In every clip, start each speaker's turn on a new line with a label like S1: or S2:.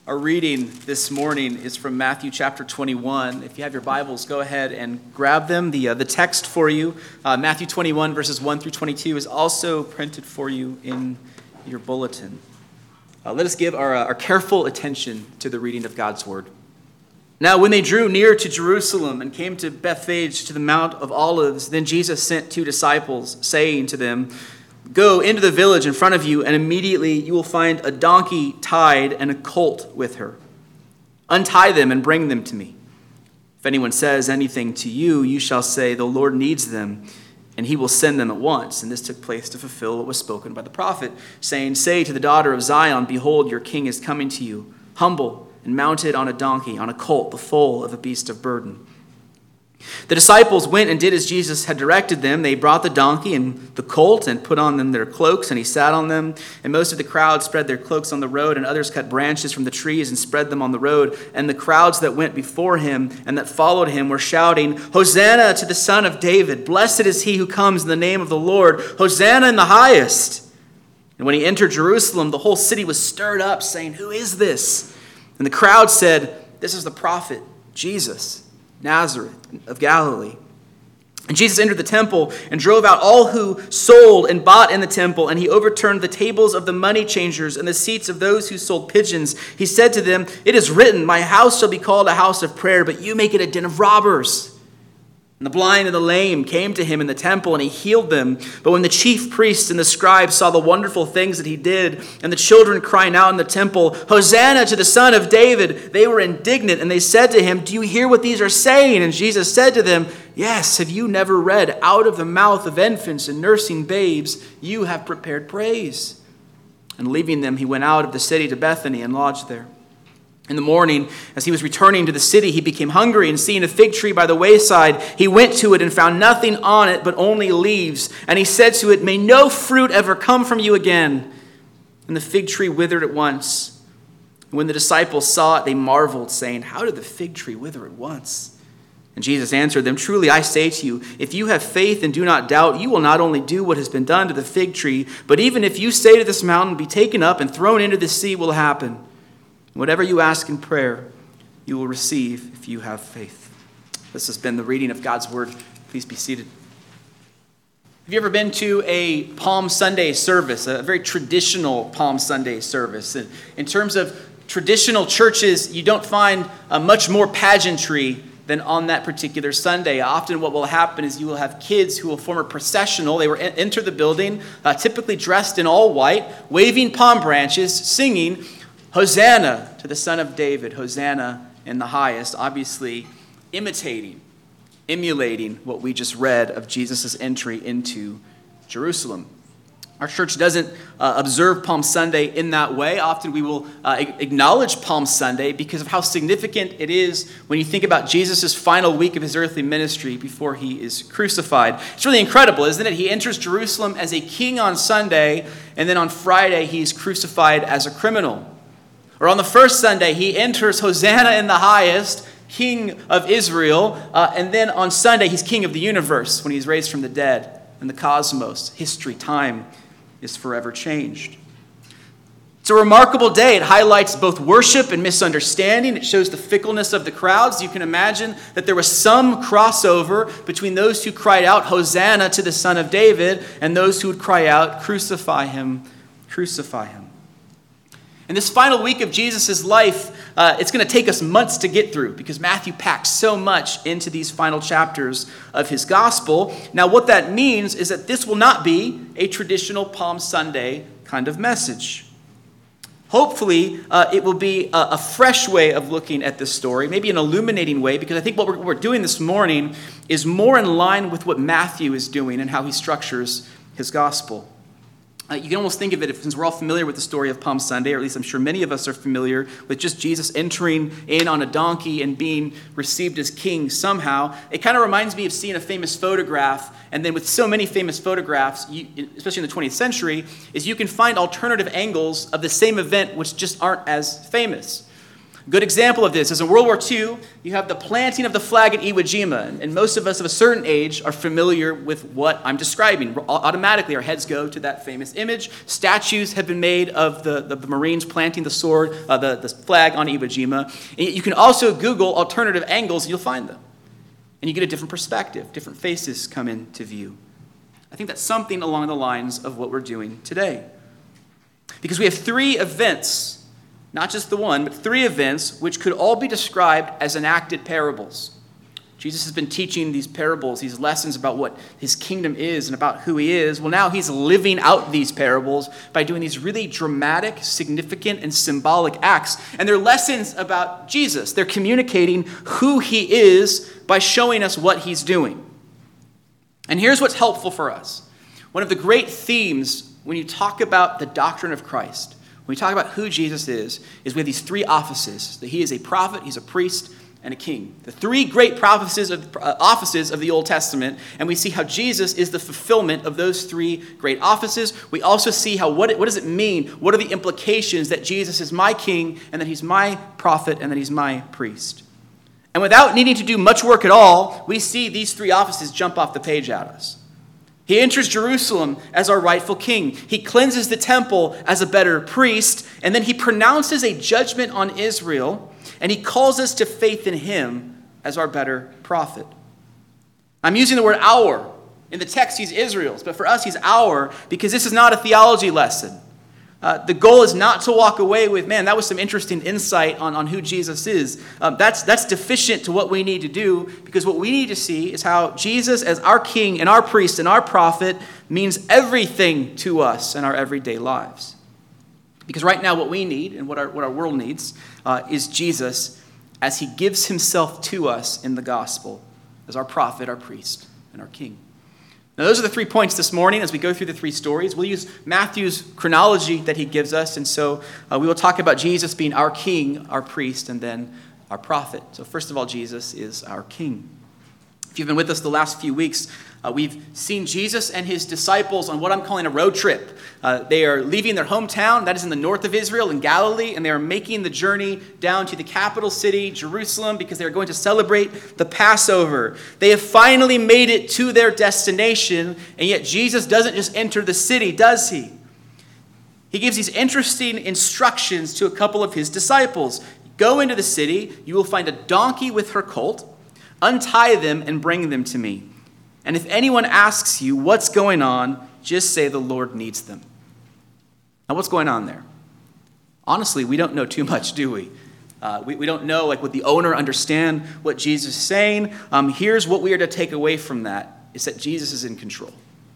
S1: Our reading this morning is from Matthew chapter 21. If you have your Bibles, go ahead and grab them. The text for you, Matthew 21, verses 1 through 22, is also printed for you in your bulletin. Let us give our careful attention to the reading of God's word. Now, when they drew near to Jerusalem and came to Bethphage to the Mount of Olives, then Jesus sent 2 disciples, saying to them, "Go into the village in front of you, and immediately you will find a donkey tied and a colt with her. Untie them and bring them to me. If anyone says anything to you, you shall say, 'The Lord needs them,' and he will send them at once." And this took place to fulfill what was spoken by the prophet, saying, "Say to the daughter of Zion, Behold, your king is coming to you, humble and mounted on a donkey, on a colt, the foal of a beast of burden." The disciples went and did as Jesus had directed them. They brought the donkey and the colt and put on them their cloaks, and he sat on them. And most of the crowd spread their cloaks on the road, and others cut branches from the trees and spread them on the road. And the crowds that went before him and that followed him were shouting, "Hosanna to the Son of David! Blessed is he who comes in the name of the Lord! Hosanna in the highest!" And when he entered Jerusalem, the whole city was stirred up, saying, "Who is this?" And the crowd said, "This is the prophet Jesus, Nazareth of Galilee." And Jesus entered the temple and drove out all who sold and bought in the temple, and he overturned the tables of the money changers and the seats of those who sold pigeons. He said to them, "It is written, 'My house shall be called a house of prayer,' but you make it a den of robbers." And the blind and the lame came to him in the temple, and he healed them. But when the chief priests and the scribes saw the wonderful things that he did, and the children crying out in the temple, "Hosanna to the Son of David," they were indignant, and they said to him, "Do you hear what these are saying?" And Jesus said to them, "Yes, have you never read, 'Out of the mouth of infants and nursing babes, you have prepared praise'?" And leaving them, he went out of the city to Bethany and lodged there. In the morning, as he was returning to the city, he became hungry, and seeing a fig tree by the wayside, he went to it and found nothing on it but only leaves. And he said to it, "May no fruit ever come from you again." And the fig tree withered at once. And when the disciples saw it, they marveled, saying, "How did the fig tree wither at once?" And Jesus answered them, "Truly I say to you, if you have faith and do not doubt, you will not only do what has been done to the fig tree, but even if you say to this mountain, 'Be taken up and thrown into the sea,' will happen. Whatever you ask in prayer, you will receive if you have faith." This has been the reading of God's word. Please be seated. Have you ever been to a Palm Sunday service, a very traditional Palm Sunday service? In terms of traditional churches, you don't find much more pageantry than on that particular Sunday. Often what will happen is you will have kids who will form a processional. They will enter the building, typically dressed in all white, waving palm branches, singing, "Hosanna to the Son of David, Hosanna in the highest," obviously emulating what we just read of Jesus' entry into Jerusalem. Our church doesn't observe Palm Sunday in that way. Often we will acknowledge Palm Sunday because of how significant it is when you think about Jesus' final week of his earthly ministry before he is crucified. It's really incredible, isn't it? He enters Jerusalem as a king on Sunday, and then on Friday he's crucified as a criminal. Or on the first Sunday, he enters Hosanna in the highest, King of Israel, and then on Sunday, he's King of the universe when he's raised from the dead. And the cosmos, history, time is forever changed. It's a remarkable day. It highlights both worship and misunderstanding. It shows the fickleness of the crowds. You can imagine that there was some crossover between those who cried out, "Hosanna to the Son of David," and those who would cry out, "Crucify him, crucify him." And this final week of Jesus' life, it's going to take us months to get through because Matthew packs so much into these final chapters of his gospel. Now, what that means is that this will not be a traditional Palm Sunday kind of message. Hopefully, it will be a fresh way of looking at this story, maybe an illuminating way, because I think what we're doing this morning is more in line with what Matthew is doing and how he structures his gospel. You can almost think of it, since we're all familiar with the story of Palm Sunday, or at least I'm sure many of us are familiar with just Jesus entering in on a donkey and being received as king somehow. It kind of reminds me of seeing a famous photograph, and then with so many famous photographs, especially in the 20th century, is you can find alternative angles of the same event which just aren't as famous. A good example of this is in World War II, you have the planting of the flag at Iwo Jima, and most of us of a certain age are familiar with what I'm describing. Automatically, our heads go to that famous image. Statues have been made of the Marines planting the flag on Iwo Jima. And you can also Google alternative angles, and you'll find them. And you get a different perspective. Different faces come into view. I think that's something along the lines of what we're doing today. Because we have three events, not just the one, but three events which could all be described as enacted parables. Jesus has been teaching these parables, these lessons about what his kingdom is and about who he is. Well, now he's living out these parables by doing these really dramatic, significant, and symbolic acts. And they're lessons about Jesus. They're communicating who he is by showing us what he's doing. And here's what's helpful for us. One of the great themes when you talk about the doctrine of Christ, when we talk about who Jesus is we have these three offices, that he is a prophet, he's a priest, and a king. The three great offices of the Old Testament, and we see how Jesus is the fulfillment of those three great offices. We also see what does it mean? What are the implications that Jesus is my king, and that he's my prophet, and that he's my priest? And without needing to do much work at all, we see these three offices jump off the page at us. He enters Jerusalem as our rightful king. He cleanses the temple as a better priest, and then he pronounces a judgment on Israel, and he calls us to faith in him as our better prophet. I'm using the word our. In the text, he's Israel's, but for us, he's our, because this is not a theology lesson. The goal is not to walk away with, man, that was some interesting insight on who Jesus is. That's deficient to what we need to do, because what we need to see is how Jesus, as our king and our priest and our prophet, means everything to us in our everyday lives. Because right now what we need and what our world needs is Jesus as he gives himself to us in the gospel as our prophet, our priest, and our king. Now, those are the 3 points this morning as we go through the 3 stories. We'll use Matthew's chronology that he gives us, and so we will talk about Jesus being our king, our priest, and then our prophet. So first of all, Jesus is our king. If you've been with us the last few weeks, we've seen Jesus and his disciples on what I'm calling a road trip. They are leaving their hometown, that is in the north of Israel, in Galilee, and they are making the journey down to the capital city, Jerusalem, because they are going to celebrate the Passover. They have finally made it to their destination, and yet Jesus doesn't just enter the city, does he? He gives these interesting instructions to a couple of his disciples. Go into the city, you will find a donkey with her colt, untie them and bring them to me. And if anyone asks you what's going on, just say the Lord needs them. Now, what's going on there? Honestly, we don't know too much, do we? We don't know, would the owner understand what Jesus is saying? Here's what we are to take away from that, is that Jesus is in control.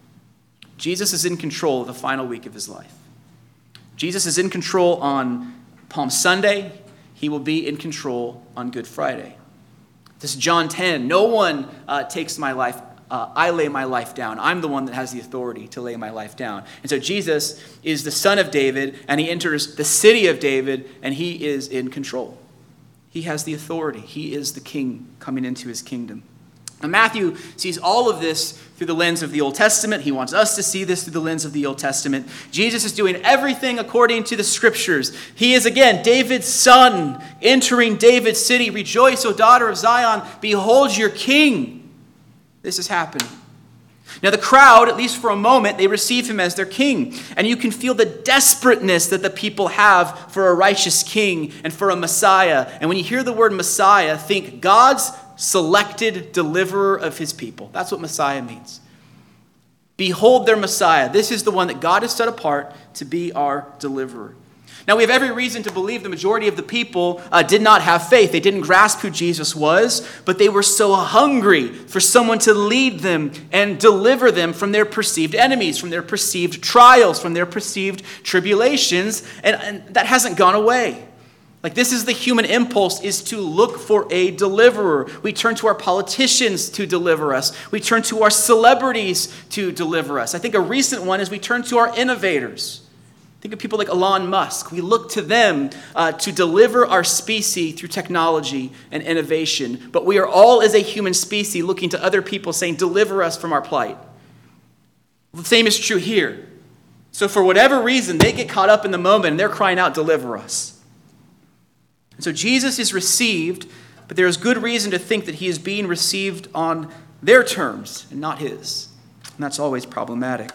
S1: Jesus is in control of the final week of his life. Jesus is in control on Palm Sunday. He will be in control on Good Friday. This is John 10. No one takes my life. I lay my life down. I'm the one that has the authority to lay my life down. And so Jesus is the son of David, and he enters the city of David, and he is in control. He has the authority. He is the king coming into his kingdom. Now, Matthew sees all of this through the lens of the Old Testament. He wants us to see this through the lens of the Old Testament. Jesus is doing everything according to the Scriptures. He is, again, David's son, entering David's city. Rejoice, O daughter of Zion. Behold your king. This is happening. Now, the crowd, at least for a moment, they receive him as their king. And you can feel the desperateness that the people have for a righteous king and for a Messiah. And when you hear the word Messiah, think God's selected deliverer of his people. That's what Messiah means. Behold their Messiah. This is the one that God has set apart to be our deliverer. Now, we have every reason to believe the majority of the people did not have faith. They didn't grasp who Jesus was, but they were so hungry for someone to lead them and deliver them from their perceived enemies, from their perceived trials, from their perceived tribulations, and that hasn't gone away. This is the human impulse, is to look for a deliverer. We turn to our politicians to deliver us. We turn to our celebrities to deliver us. I think a recent one is we turn to our innovators. Think of people like Elon Musk. We look to them to deliver our species through technology and innovation. But we are all, as a human species, looking to other people saying, deliver us from our plight. The same is true here. So for whatever reason, they get caught up in the moment and they're crying out, deliver us. So Jesus is received, but there is good reason to think that he is being received on their terms and not his. And that's always problematic.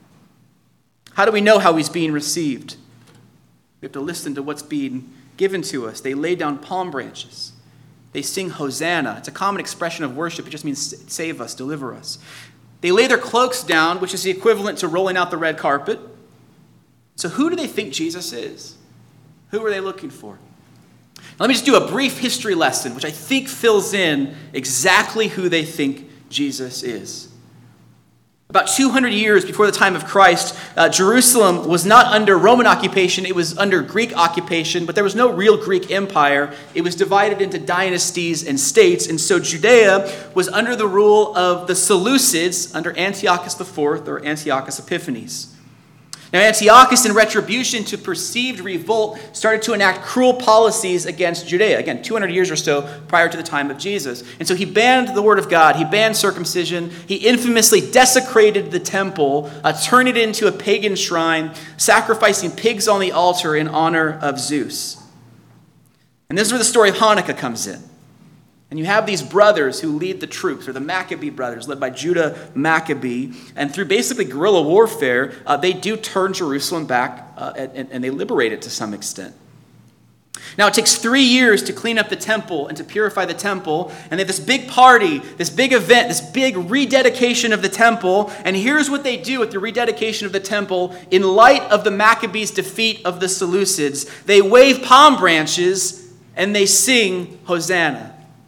S1: How do we know how he's being received? We have to listen to what's being given to us. They lay down palm branches. They sing Hosanna. It's a common expression of worship. It just means save us, deliver us. They lay their cloaks down, which is the equivalent to rolling out the red carpet. So who do they think Jesus is? Who are they looking for? Now, let me just do a brief history lesson, which I think fills in exactly who they think Jesus is. About 200 years before the time of Christ, Jerusalem was not under Roman occupation, it was under Greek occupation, but there was no real Greek empire. It was divided into dynasties and states, and so Judea was under the rule of the Seleucids under Antiochus IV or Antiochus Epiphanes. Now, Antiochus, in retribution to perceived revolt, started to enact cruel policies against Judea. Again, 200 years or so prior to the time of Jesus. And so he banned the word of God. He banned circumcision. He infamously desecrated the temple, turned it into a pagan shrine, sacrificing pigs on the altar in honor of Zeus. And this is where the story of Hanukkah comes in. And you have these brothers who lead the troops, or the Maccabee brothers, led by Judah Maccabee. And through basically guerrilla warfare, they do turn Jerusalem back and they liberate it to some extent. Now, it takes 3 years to clean up the temple and to purify the temple. And they have this big party, this big event, this big rededication of the temple. And here's what they do with the rededication of the temple in light of the Maccabees' defeat of the Seleucids. They wave palm branches and they sing Hosanna.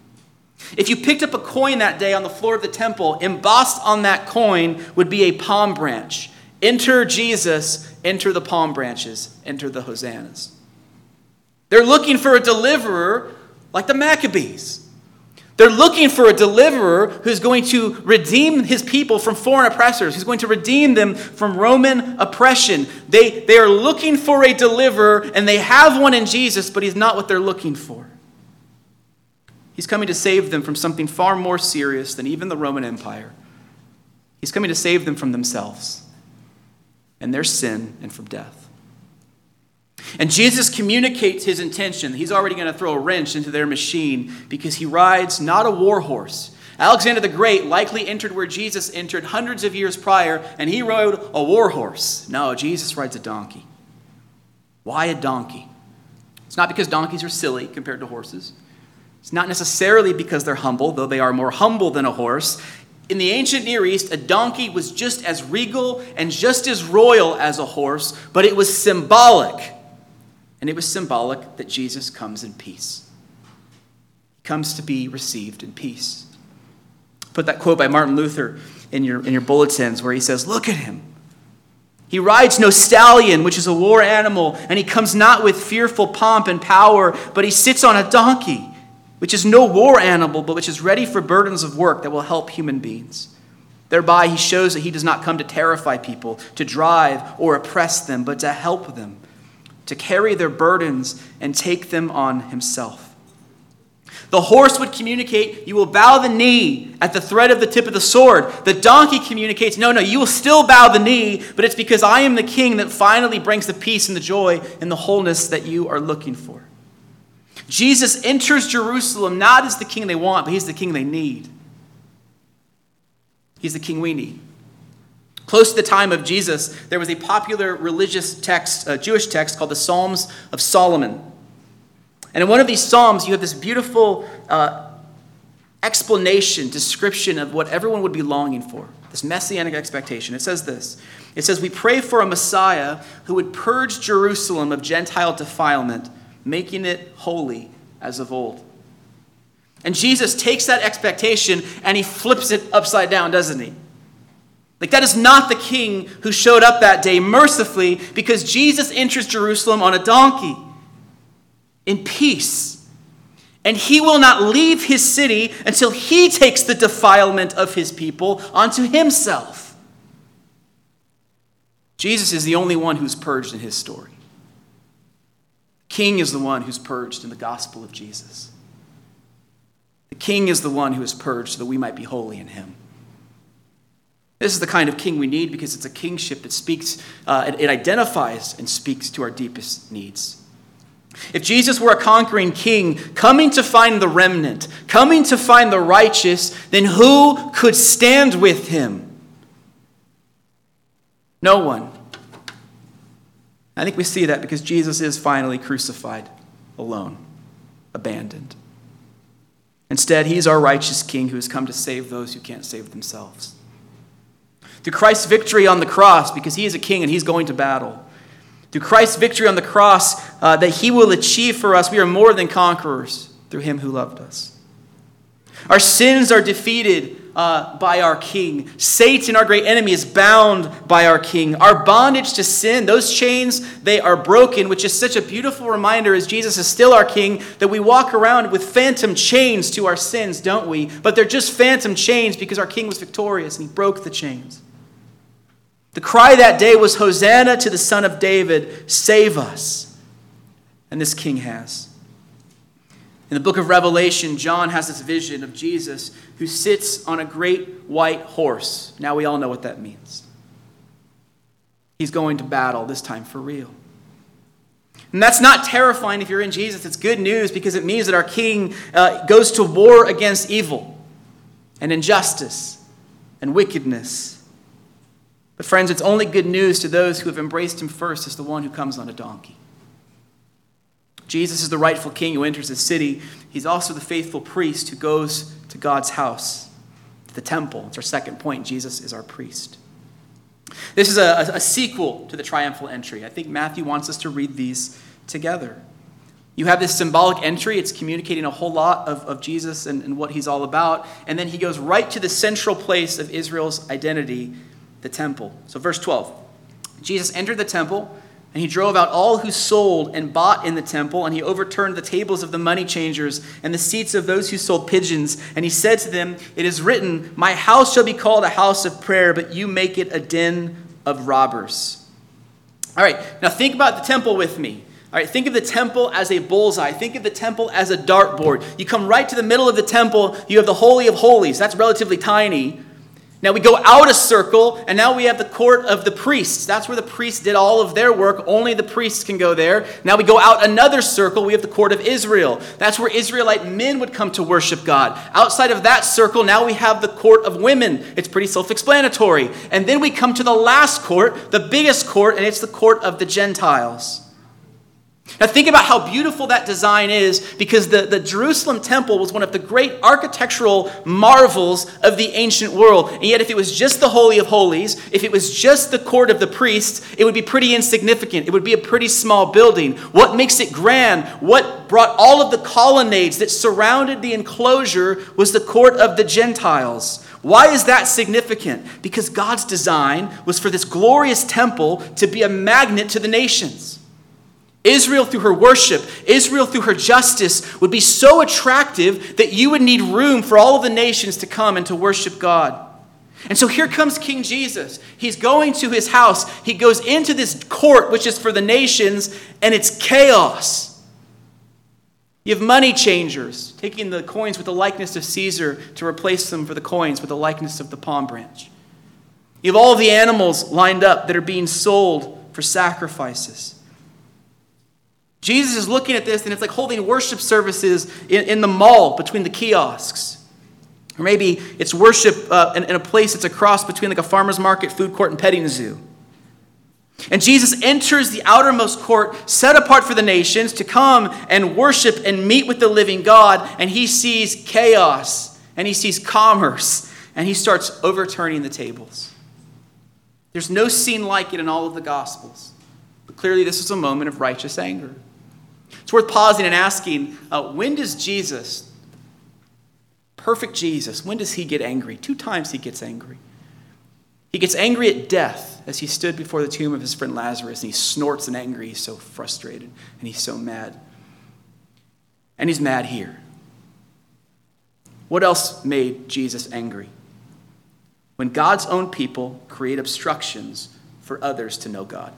S1: If you picked up a coin that day on the floor of the temple, embossed on that coin would be a palm branch. Enter Jesus, enter the palm branches, enter the hosannas. They're looking for a deliverer like the Maccabees. They're looking for a deliverer who's going to redeem his people from foreign oppressors, who's going to redeem them from Roman oppression. They are looking for a deliverer, and they have one in Jesus, but he's not what they're looking for. He's coming to save them from something far more serious than even the Roman Empire. He's coming to save them from themselves and their sin and from death. And Jesus communicates his intention. He's already going to throw a wrench into their machine because he rides not a war horse. Alexander the Great likely entered where Jesus entered hundreds of years prior, and he rode a war horse. No, Jesus rides a donkey. Why a donkey? It's not because donkeys are silly compared to horses. It's not necessarily because they're humble, though they are more humble than a horse. In the ancient Near East, a donkey was just as regal and just as royal as a horse, but it was symbolic. And it was symbolic that Jesus comes in peace. He comes to be received in peace. Put that quote by Martin Luther in your bulletins where he says, "Look at him. He rides no stallion, which is a war animal, and he comes not with fearful pomp and power, but he sits on a donkey, which is no war animal, but which is ready for burdens of work that will help human beings. Thereby he shows that he does not come to terrify people, to drive or oppress them, but to help them, to carry their burdens and take them on himself. The horse would communicate, you will bow the knee at the threat of the tip of the sword. The donkey communicates, no, you will still bow the knee, but it's because I am the king that finally brings the peace and the joy and the wholeness that you are looking for." Jesus enters Jerusalem not as the king they want, but he's the king they need. He's the king we need. Close to the time of Jesus, there was a popular religious text, a Jewish text called the Psalms of Solomon. And in one of these psalms, you have this beautiful explanation, description of what everyone would be longing for, this messianic expectation. It says this. It says, "We pray for a Messiah who would purge Jerusalem of Gentile defilement, making it holy as of old." And Jesus takes that expectation and he flips it upside down, doesn't he? Like, that is not the king who showed up that day mercifully, because Jesus enters Jerusalem on a donkey in peace. And he will not leave his city until he takes the defilement of his people onto himself. Jesus is the only one who's purged in his story. King is the one who's purged in the gospel of Jesus. The king is the one who is purged so that we might be holy in him. This is the kind of king we need because it's a kingship that speaks, it identifies and speaks to our deepest needs. If Jesus were a conquering king, coming to find the remnant, coming to find the righteous, then who could stand with him? No one. I think we see that because Jesus is finally crucified, alone, abandoned. Instead, he's our righteous king who has come to save those who can't save themselves. Through Christ's victory on the cross, because he is a king and he's going to battle, through Christ's victory on the cross that he will achieve for us, we are more than conquerors through him who loved us. Our sins are defeated by our King. Satan, our great enemy, is bound by our King. Our bondage to sin, those chains, they are broken, which is such a beautiful reminder as Jesus is still our King, that we walk around with phantom chains to our sins, don't we? But they're just phantom chains because our King was victorious and he broke the chains. The cry that day was, "Hosanna to the Son of David, save us." And this King has. In the book of Revelation, John has this vision of Jesus who sits on a great white horse. Now we all know what that means. He's going to battle, this time for real. And that's not terrifying if you're in Jesus. It's good news because it means that our King goes to war against evil and injustice and wickedness. But friends, it's only good news to those who have embraced him first as the one who comes on a donkey. Jesus is the rightful king who enters the city. He's also the faithful priest who goes to God's house, to the temple. It's our second point. Jesus is our priest. This is a sequel to the triumphal entry. I think Matthew wants us to read these together. You have this symbolic entry. It's communicating a whole lot of Jesus and what he's all about. And then he goes right to the central place of Israel's identity, the temple. So verse 12, Jesus entered the temple, and he drove out all who sold and bought in the temple, and he overturned the tables of the money changers and the seats of those who sold pigeons. And he said to them, "It is written, 'My house shall be called a house of prayer, but you make it a den of robbers.'" All right, now think about the temple with me. All right, think of the temple as a bullseye. Think of the temple as a dartboard. You come right to the middle of the temple, you have the Holy of Holies. That's relatively tiny. Now we go out a circle, and now we have the court of the priests. That's where the priests did all of their work. Only the priests can go there. Now we go out another circle. We have the court of Israel. That's where Israelite men would come to worship God. Outside of that circle, now we have the court of women. It's pretty self-explanatory. And then we come to the last court, the biggest court, and it's the court of the Gentiles. Now think about how beautiful that design is, because the Jerusalem temple was one of the great architectural marvels of the ancient world. And yet if it was just the Holy of Holies, if it was just the court of the priests, it would be pretty insignificant. It would be a pretty small building. What makes it grand, what brought all of the colonnades that surrounded the enclosure, was the court of the Gentiles. Why is that significant? Because God's design was for this glorious temple to be a magnet to the nations. Israel, through her worship, Israel, through her justice, would be so attractive that you would need room for all of the nations to come and to worship God. And so here comes King Jesus. He's going to his house. He goes into this court, which is for the nations, and it's chaos. You have money changers taking the coins with the likeness of Caesar to replace them for the coins with the likeness of the palm branch. You have all of the animals lined up that are being sold for sacrifices. Jesus is looking at this, and it's like holding worship services in the mall between the kiosks. Or maybe it's worship in a place that's a cross between like a farmer's market, food court, and petting zoo. And Jesus enters the outermost court set apart for the nations to come and worship and meet with the living God. And he sees chaos, and he sees commerce, and he starts overturning the tables. There's no scene like it in all of the Gospels. But clearly this is a moment of righteous anger. It's worth pausing and asking, when does Jesus, perfect Jesus, when does he get angry? 2 times he gets angry. He gets angry at death as he stood before the tomb of his friend Lazarus, and he snorts in anger. He's so frustrated, and he's so mad. And he's mad here. What else made Jesus angry? When God's own people create obstructions for others to know God.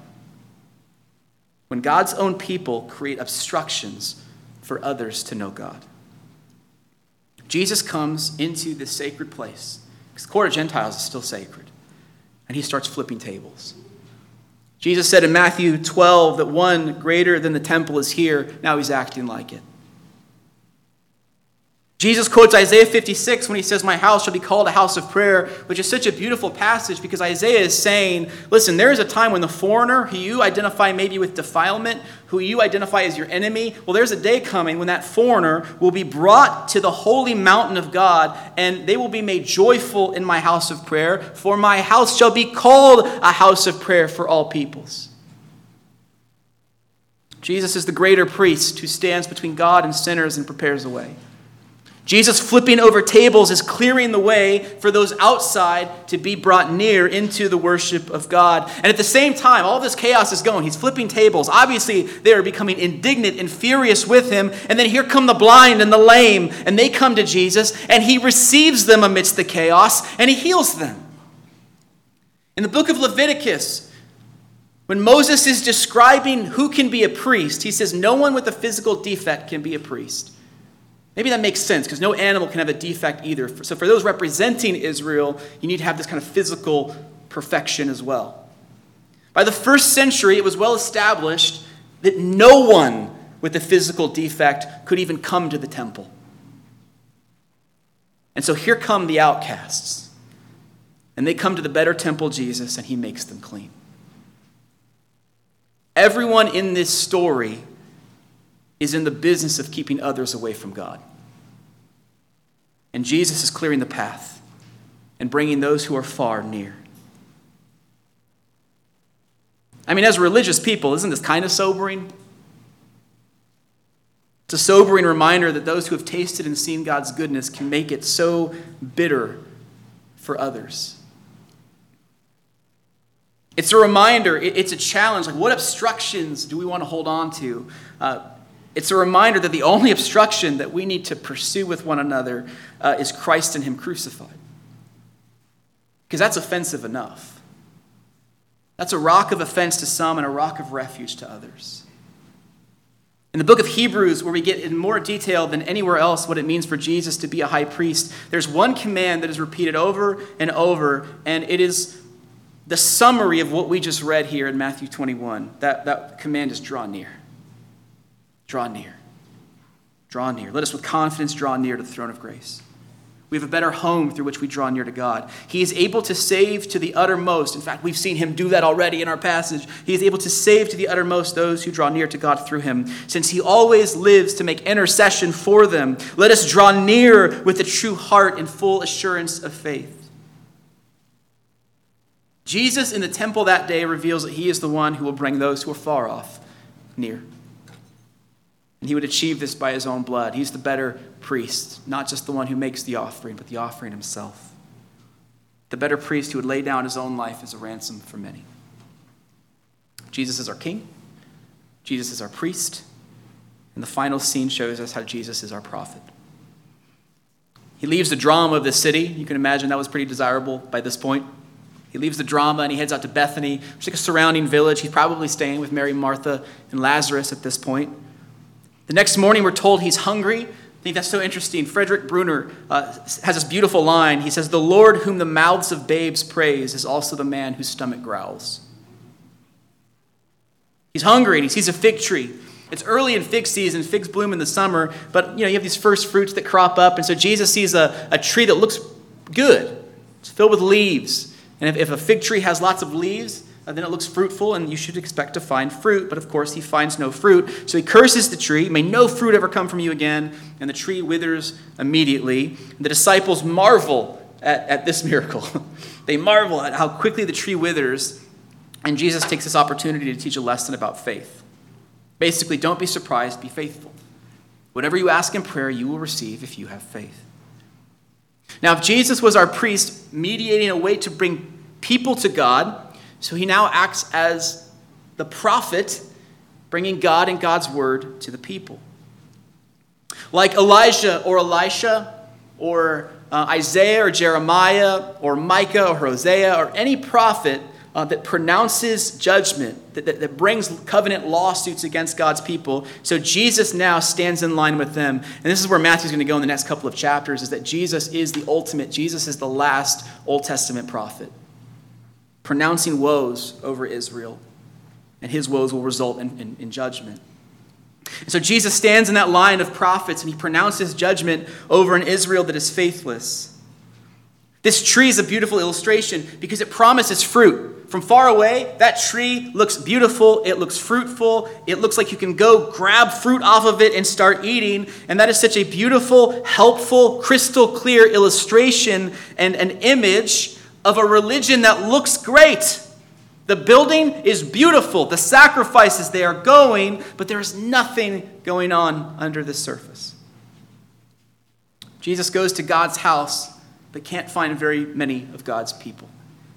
S1: When God's own people create obstructions for others to know God. Jesus comes into this sacred place, because the court of Gentiles is still sacred, and he starts flipping tables. Jesus said in Matthew 12 that one greater than the temple is here. Now he's acting like it. Jesus quotes Isaiah 56 when he says, "My house shall be called a house of prayer," which is such a beautiful passage because Isaiah is saying, listen, there is a time when the foreigner, who you identify maybe with defilement, who you identify as your enemy, well, there's a day coming when that foreigner will be brought to the holy mountain of God, and they will be made joyful in my house of prayer, for my house shall be called a house of prayer for all peoples. Jesus is the greater priest who stands between God and sinners and prepares a way. Jesus flipping over tables is clearing the way for those outside to be brought near into the worship of God. And at the same time, all this chaos is going. He's flipping tables. Obviously, they are becoming indignant and furious with him. And then here come the blind and the lame, and they come to Jesus, and he receives them amidst the chaos, and he heals them. In the book of Leviticus, when Moses is describing who can be a priest, he says no one with a physical defect can be a priest. Maybe that makes sense because no animal can have a defect either. So for those representing Israel, you need to have this kind of physical perfection as well. By the first century, it was well established that no one with a physical defect could even come to the temple. And so here come the outcasts. And they come to the better temple, Jesus, and he makes them clean. Everyone in this story is in the business of keeping others away from God. And Jesus is clearing the path and bringing those who are far near. I mean, as religious people, isn't this kind of sobering? It's a sobering reminder that those who have tasted and seen God's goodness can make it so bitter for others. It's a reminder, it's a challenge. Like, what obstructions do we want to hold on to? It's a reminder that the only obstruction that we need to pursue with one another is Christ and him crucified. Because that's offensive enough. That's a rock of offense to some and a rock of refuge to others. In the book of Hebrews, where we get in more detail than anywhere else what it means for Jesus to be a high priest, there's one command that is repeated over and over, and it is the summary of what we just read here in Matthew 21. That command is draw near. Draw near. Draw near. Let us with confidence draw near to the throne of grace. We have a better home through which we draw near to God. He is able to save to the uttermost. In fact, we've seen him do that already in our passage. He is able to save to the uttermost those who draw near to God through him, since he always lives to make intercession for them. Let us draw near with a true heart and full assurance of faith. Jesus in the temple that day reveals that he is the one who will bring those who are far off near. And he would achieve this by his own blood. He's the better priest, not just the one who makes the offering, but the offering himself. The better priest who would lay down his own life as a ransom for many. Jesus is our king. Jesus is our priest. And the final scene shows us how Jesus is our prophet. He leaves the drama of the city. You can imagine that was pretty desirable by this point. He leaves the drama and he heads out to Bethany, which is like a surrounding village. He's probably staying with Mary, Martha, and Lazarus at this point. The next morning, we're told he's hungry. I think that's so interesting. Frederick Bruner has this beautiful line. He says, "The Lord whom the mouths of babes praise is also the man whose stomach growls." He's hungry and he sees a fig tree. It's early in fig season. Figs bloom in the summer, but you have these first fruits that crop up. And so Jesus sees a tree that looks good. It's filled with leaves. And if a fig tree has lots of leaves, then it looks fruitful, and you should expect to find fruit. But of course, he finds no fruit. So he curses the tree. "May no fruit ever come from you again." And the tree withers immediately. The disciples marvel at this miracle. They marvel at how quickly the tree withers. And Jesus takes this opportunity to teach a lesson about faith. Basically, don't be surprised, be faithful. Whatever you ask in prayer, you will receive if you have faith. Now, if Jesus was our priest, mediating a way to bring people to God, so he now acts as the prophet, bringing God and God's word to the people. Like Elijah or Elisha or Isaiah or Jeremiah or Micah or Hosea or any prophet that pronounces judgment, that brings covenant lawsuits against God's people. So Jesus now stands in line with them. And this is where Matthew's going to go in the next couple of chapters, is that Jesus is the ultimate, Jesus is the last Old Testament prophet, pronouncing woes over Israel. and his woes will result in judgment. And so Jesus stands in that line of prophets, and he pronounces judgment over an Israel that is faithless. This tree is a beautiful illustration because it promises fruit. From far away, that tree looks beautiful, it looks fruitful, it looks like you can go grab fruit off of it and start eating, and that is such a beautiful, helpful, crystal clear illustration and an image of a religion that looks great. The building is beautiful, the sacrifices, they are going, but there is nothing going on under the surface. Jesus goes to God's house, but can't find very many of God's people.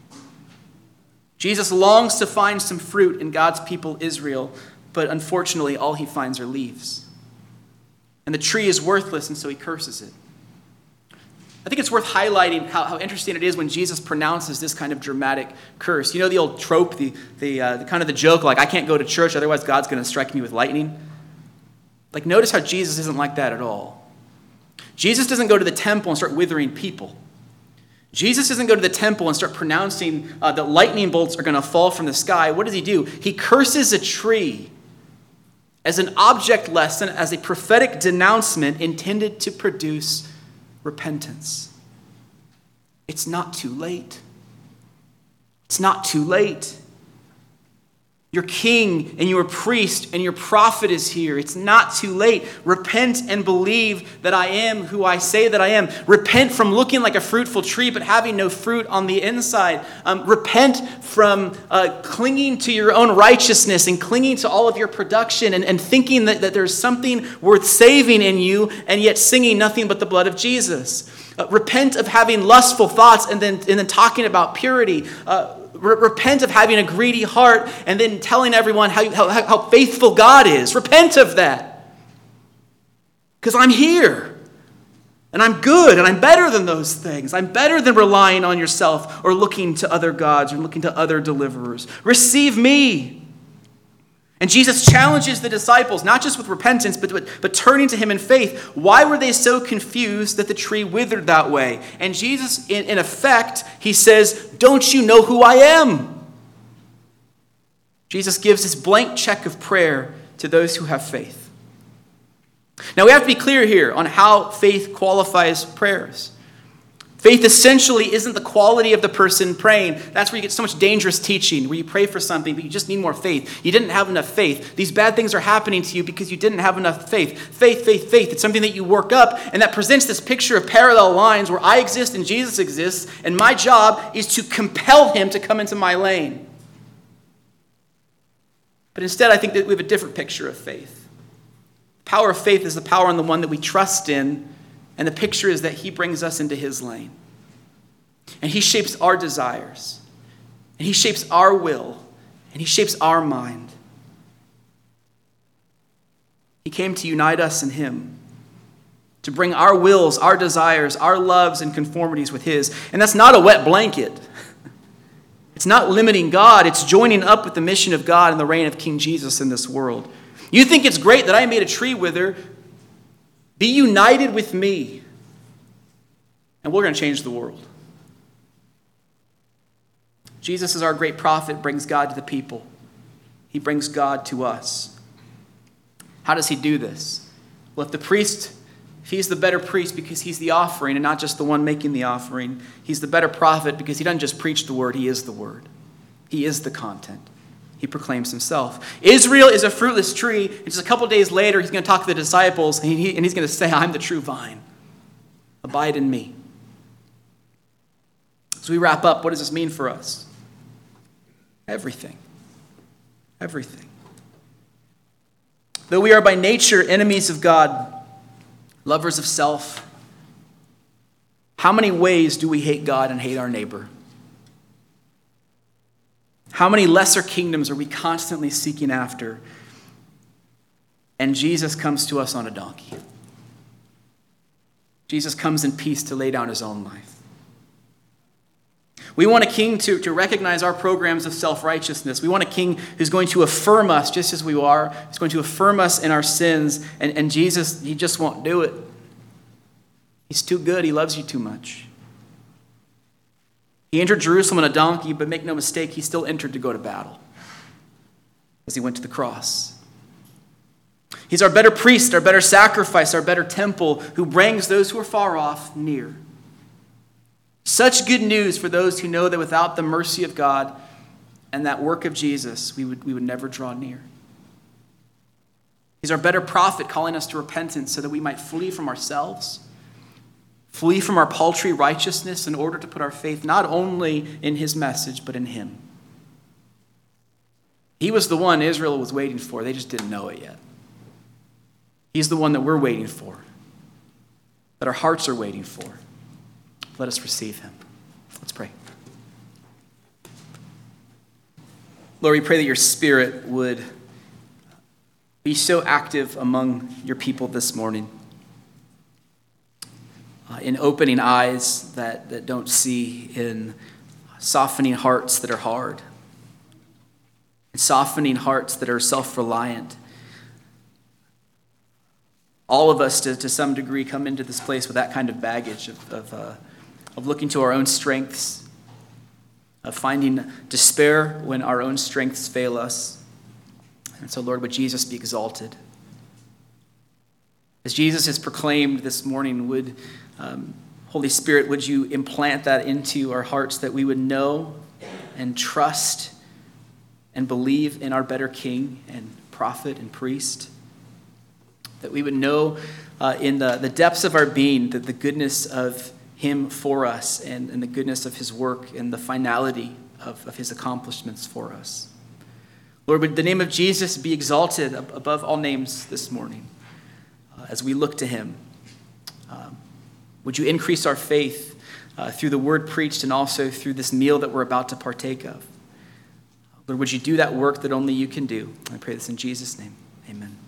S1: Jesus longs to find some fruit in God's people, Israel, but unfortunately, all he finds are leaves. And the tree is worthless, and so he curses it. I think it's worth highlighting how interesting it is when Jesus pronounces this kind of dramatic curse. You know the old trope, the kind of the joke, like, I can't go to church, otherwise God's going to strike me with lightning? Like, notice how Jesus isn't like that at all. Jesus doesn't go to the temple and start withering people. Jesus doesn't go to the temple and start pronouncing that lightning bolts are going to fall from the sky. What does he do? He curses a tree as an object lesson, as a prophetic denouncement intended to produce repentance. It's not too late. It's not too late. Your king and your priest and your prophet is here. It's not too late. Repent and believe that I am who I say that I am. Repent from looking like a fruitful tree but having no fruit on the inside. Repent from clinging to your own righteousness and clinging to all of your production and thinking that there's something worth saving in you and yet singing nothing but the blood of Jesus. Repent of having lustful thoughts and then talking about purity. Repent of having a greedy heart and then telling everyone how faithful God is. Repent of that. Because I'm here. And I'm good. And I'm better than those things. I'm better than relying on yourself or looking to other gods or looking to other deliverers. Receive me. And Jesus challenges the disciples, not just with repentance, but turning to him in faith. Why were they so confused that the tree withered that way? And Jesus, in effect, he says, don't you know who I am? Jesus gives this blank check of prayer to those who have faith. Now we have to be clear here on how faith qualifies prayers. Faith essentially isn't the quality of the person praying. That's where you get so much dangerous teaching, where you pray for something, but you just need more faith. You didn't have enough faith. These bad things are happening to you because you didn't have enough faith. Faith. It's something that you work up, and that presents this picture of parallel lines where I exist and Jesus exists, and my job is to compel him to come into my lane. But instead, I think that we have a different picture of faith. The power of faith is the power in the one that we trust in, and the picture is that he brings us into his lane. And he shapes our desires. And he shapes our will. And he shapes our mind. He came to unite us in him. To bring our wills, our desires, our loves and conformities with his. And that's not a wet blanket. It's not limiting God. It's joining up with the mission of God and the reign of King Jesus in this world. You think it's great that I made a tree wither? Be united with me, and we're going to change the world. Jesus is our great prophet, brings God to the people. He brings God to us. How does he do this? Well, if he's the better priest because he's the offering and not just the one making the offering, he's the better prophet because he doesn't just preach the word, he is the word. He is the content. He proclaims himself. Israel is a fruitless tree, and just a couple days later, he's going to talk to the disciples, and he's going to say, I'm the true vine. Abide in me. As we wrap up, what does this mean for us? Everything. Everything. Though we are by nature enemies of God, lovers of self, how many ways do we hate God and hate our neighbor? How many lesser kingdoms are we constantly seeking after? And Jesus comes to us on a donkey. Jesus comes in peace to lay down his own life. We want a king to recognize our programs of self-righteousness. We want a king who's going to affirm us just as we are. He's going to affirm us in our sins. And Jesus, he just won't do it. He's too good. He loves you too much. He entered Jerusalem on a donkey, but make no mistake, he still entered to go to battle. as he went to the cross. He's our better priest, our better sacrifice, our better temple, who brings those who are far off near. Such good news for those who know that without the mercy of God and that work of Jesus, we would never draw near. He's our better prophet, calling us to repentance so that we might flee from ourselves, flee from our paltry righteousness in order to put our faith not only in his message, but in him. He was the one Israel was waiting for. They just didn't know it yet. He's the one that we're waiting for, that our hearts are waiting for. Let us receive him. Let's pray. Lord, we pray that your Spirit would be so active among your people this morning, in opening eyes that don't see, in softening hearts that are hard, in softening hearts that are self-reliant. All of us, to some degree, come into this place with that kind of baggage of looking to our own strengths, of finding despair when our own strengths fail us. And so, Lord, would Jesus be exalted? As Jesus is proclaimed this morning, would Holy Spirit, would you implant that into our hearts that we would know and trust and believe in our better King and prophet and priest? That we would know in the depths of our being that the goodness of him for us and the goodness of his work and the finality of his accomplishments for us. Lord, would the name of Jesus be exalted above all names this morning as we look to him? Would you increase our faith through the word preached and also through this meal that we're about to partake of? Lord, would you do that work that only you can do? I pray this in Jesus' name. Amen.